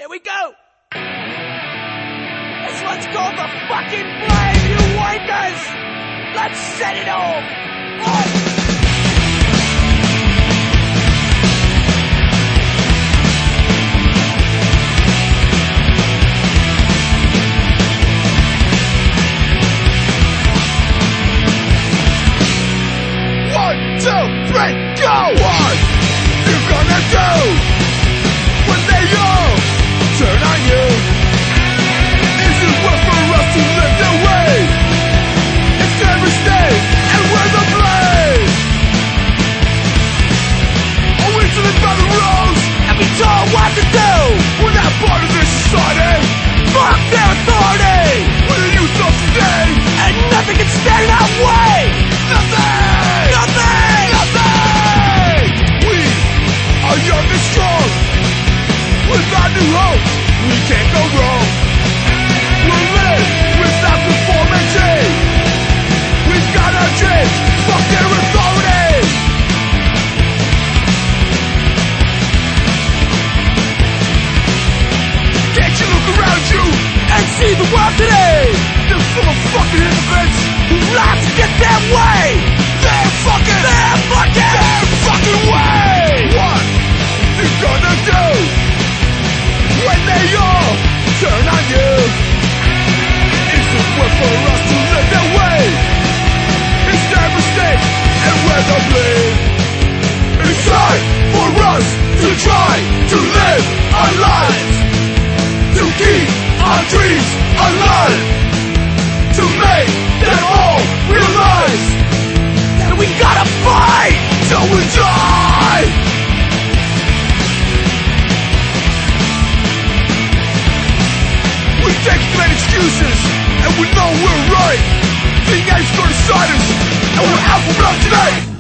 Here we go! This one's called The Fucking Blame, you wankers! Let's set it off! Go! What you gonna do when they all turn on you? Is it worth for us to live their way? It's every state and we're the blame. Are we to live by the rules and be told what to do? We're not part of this society. Fuck their authority. We're the youth of today, And nothing can stand in our way! nothing, Nothing! are young and strong. With our new hope, we can't go wrong. We'll live without conformity. We've got our dreams, fuck their authority. Can't you look around you And see the world today! They're full of fucking hypocrites Who like to get their way! They're fucking way. What you gonna do when they all turn on you? Is it worth for us to live their way? It's their mistake and we're the blame. It's time for us to try to live our lives, to keep our dreams alive, to make them all realize And we gotta fight! till we die. We take too many excuses, and we know we're right. The game's gonna decide us, and we're out for blood today.